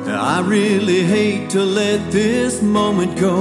I really hate to let this moment go.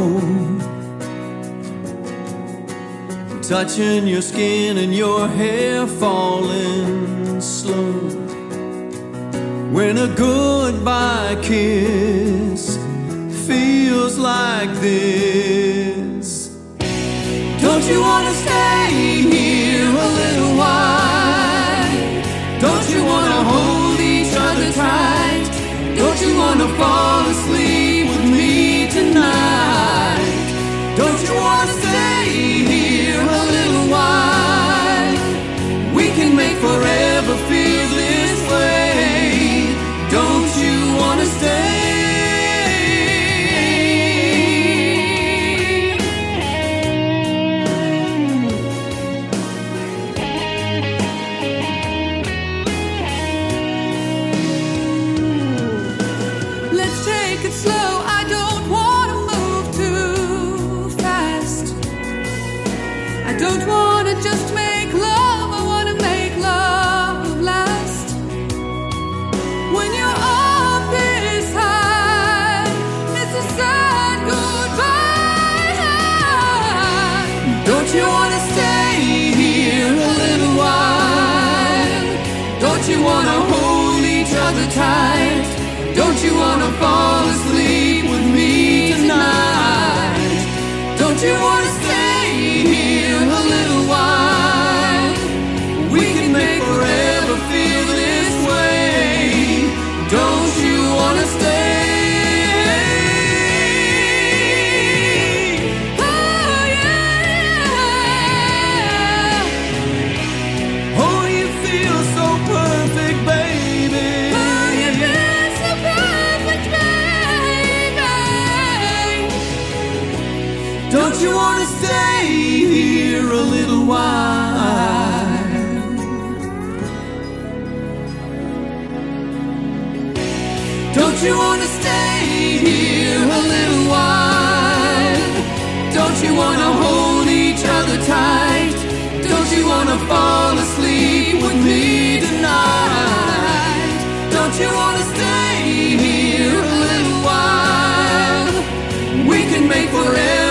Touching your skin and your hair falling slow. When a goodbye kiss feels like this. Don't you wanna stay here a little while? Don't you wanna hold each other tight? Don't you wanna fall asleep with me tonight? Don't you wanna stay here a little while? We can make forever feel this way. Don't you wanna stay? Let's take it slow. I don't wanna move too fast. I don't wanna just make love, I wanna make love last. When you're up this high, it's a sad goodbye. Don't you wanna stay here a little while? Don't you wanna hold each other tight? Don't you wanna fall asleep with me tonight? Don't you wanna stay here a little while? We can make forever feel this way. Don't you wanna stay? Oh yeah. Oh, you feel so perfect, baby. Oh, you feel so perfect, baby. Don't you wanna stay here a little while? Don't you wanna stay here a little while? Don't you wanna hold each other tight? Don't you wanna fall asleep with me tonight? Don't you wanna stay here a little while? We can make forever